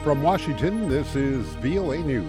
From Washington, this is VOA News.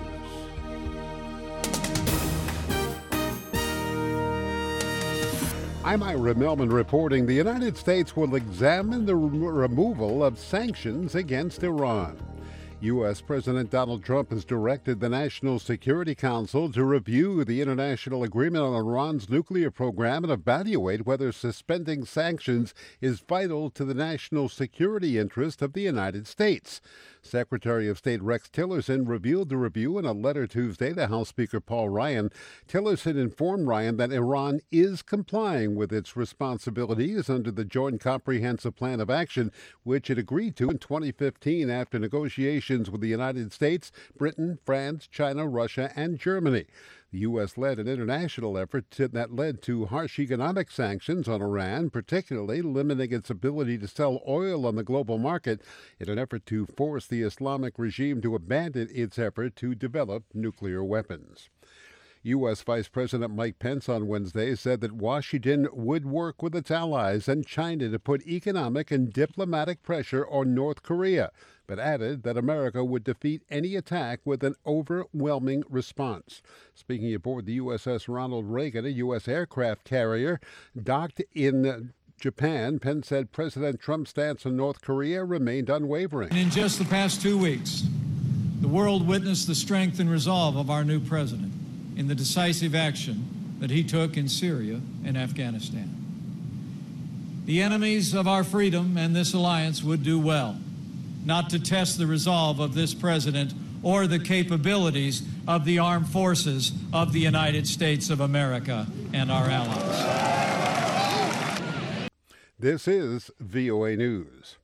I'm Ira Melman reporting the United States will examine the removal of sanctions against Iran. U.S. President Donald Trump has directed the National Security Council to review the international agreement on Iran's nuclear program and evaluate whether suspending sanctions is vital to the national security interest of the United States. Secretary of State Rex Tillerson revealed the review in a letter Tuesday to House Speaker Paul Ryan. Tillerson informed Ryan that Iran is complying with its responsibilities under the Joint Comprehensive Plan of Action, which it agreed to in 2015 after negotiations with the United States, Britain, France, China, Russia, and Germany. The U.S. led an international effort that led to harsh economic sanctions on Iran, particularly limiting its ability to sell oil on the global market in an effort to force the Islamic regime to abandon its effort to develop nuclear weapons. U.S. Vice President Mike Pence on Wednesday said that Washington would work with its allies and China to put economic and diplomatic pressure on North Korea, but added that America would defeat any attack with an overwhelming response. Speaking aboard the USS Ronald Reagan, a U.S. aircraft carrier docked in Japan, Pence said President Trump's stance on North Korea remained unwavering. In just the past 2 weeks, the world witnessed the strength and resolve of our new president in the decisive action that he took in Syria and Afghanistan. The enemies of our freedom and this alliance would do well not to test the resolve of this president or the capabilities of the armed forces of the United States of America and our allies. This is VOA News.